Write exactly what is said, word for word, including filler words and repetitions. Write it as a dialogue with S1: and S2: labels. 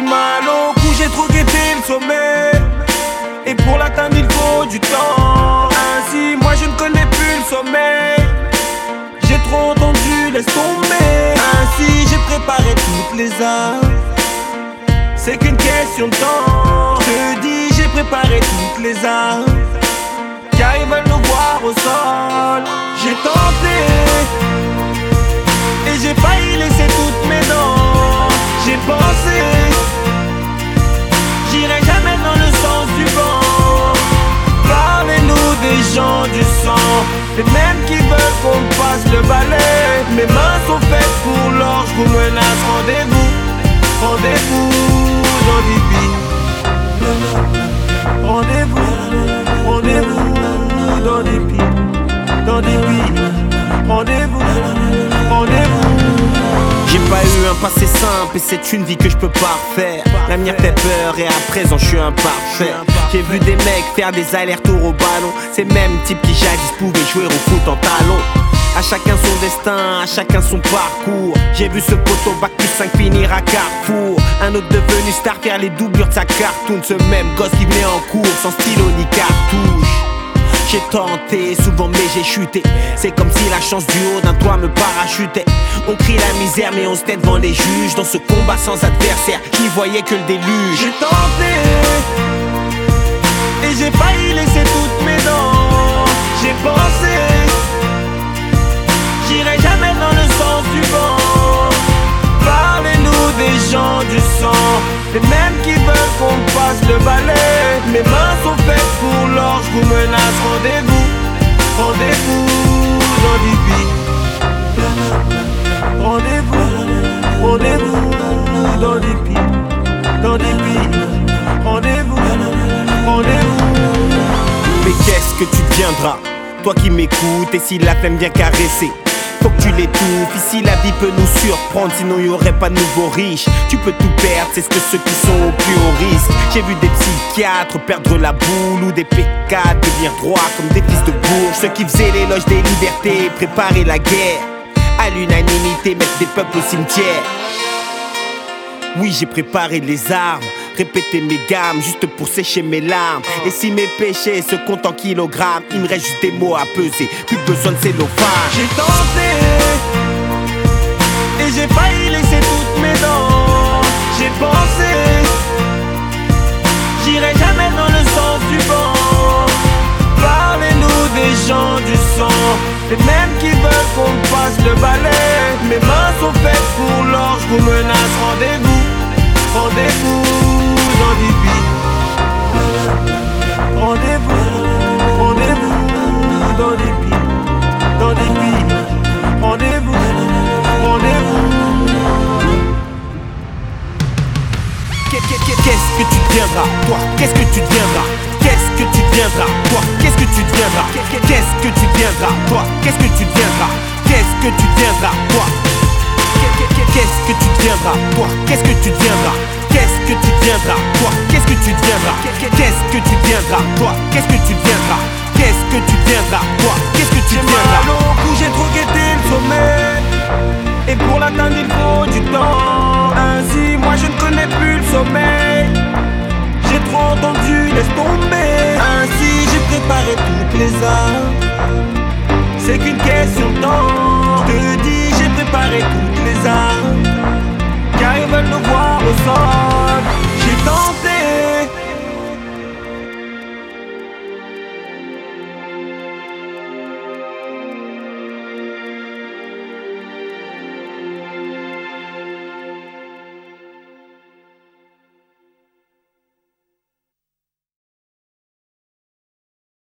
S1: mal au cou, j'ai trop guetté le sommet. Et pour l'atteindre il faut du temps. Ainsi moi je ne connais plus le sommeil. J'ai trop entendu, laisse tomber. Ainsi j'ai préparé toutes les armes. C'est qu'une question de temps. Je te dis j'ai préparé toutes les armes, car ils veulent nous voir au sol. J'ai tenté et j'ai failli laisser toutes mes dents. J'ai pensé, j'irai jamais dans le sens du vent. Parlez-nous des gens du sang, les mêmes qui veulent qu'on passe le balai. Mes mains sont faites pour l'or, je vous menace. Rendez-vous, rendez-vous dans des vies. Rendez-vous, rendez-vous dans des vies, dans des vies. Rendez-vous, rendez-vous.
S2: J'ai pas eu un passé simple et c'est une vie que je peux pas refaire. L'avenir fait peur et à présent je suis imparfait. J'ai vu des mecs faire des allers-retours au ballon. Ces mêmes types qui jadis pouvaient jouer au foot en talons. À chacun son destin, à chacun son parcours. J'ai vu ce poteau bac plus cinq finir à Carrefour. Un autre devenu star faire les doublures de sa cartoon. Ce même gosse qui venait en cours sans stylo ni cartouche. J'ai tenté souvent mais j'ai chuté. C'est comme si la chance du haut d'un toit me parachutait. On crie la misère mais on se tait devant les juges. Dans ce combat sans adversaire, j'y voyais que le déluge.
S1: J'ai tenté et j'ai failli laisser toutes mes dents. J'ai pensé, j'irai jamais dans le sens du vent. Parlez-nous des gens du sang, les mêmes qui veulent qu'on passe le balai. Mes mains sont faites pour l'or, je vous menace. Rendez-vous, rendez-vous dans des vies. Rendez-vous, rendez-vous dans des vies, dans des vies. Rendez-vous, rendez-vous.
S2: Mais qu'est-ce que tu deviendras, toi qui m'écoutes, et si la flemme vient caresser, faut que tu l'étouffes, ici la vie peut nous surprendre, sinon y'aurait pas de nouveaux riches. Tu peux tout perdre, c'est ce que ceux qui sont au plus haut risque. J'ai vu des psychiatres perdre la boule ou des P quatre devenir droits comme des fils de bourge. Ceux qui faisaient l'éloge des libertés, préparer la guerre, à l'unanimité mettre des peuples au cimetière. Oui, j'ai préparé les armes, répéter mes gammes juste pour sécher mes larmes. Et si mes péchés se comptent en kilogrammes, il me reste juste des mots à peser, plus besoin de cellophane.
S1: J'ai tenté et j'ai failli laisser toutes mes dents. J'ai pensé, j'irai jamais dans le sens du vent. Parlez-nous des gens du sang, les mêmes qui veulent qu'on passe le balai. Mes mains sont faites pour l'or, je vous menace. Rendez-vous, rendez-vous dans des vies. Rendez-vous, rendez-vous dans des vies, dans des vies. Rendez-vous, rendez-vous.
S2: Qu'est-ce que tu deviendras, toi? Qu'est-ce que tu deviendras? Qu'est-ce que tu deviendras, toi? Qu'est-ce que tu deviendras? Qu'est-ce que tu deviendras, toi? Qu'est-ce que tu deviendras? Qu'est-ce que tu deviendras, toi? Qu'est-ce que tu deviendras, toi? Qu'est-ce que tu deviendras? Qu'est-ce que tu deviendras, toi? Qu'est-ce que tu deviendras? Qu'est-ce que tu deviendras, toi? Qu'est-ce que tu deviendras? Qu'est-ce que tu deviendras, toi? Qu'est-ce que tu deviendras?
S1: J'ai mal au cou, j'ai trop guetté le sommet. Et pour l'atteindre il faut du temps. Ainsi moi je ne connais plus le sommeil. J'ai trop entendu, laisse tomber.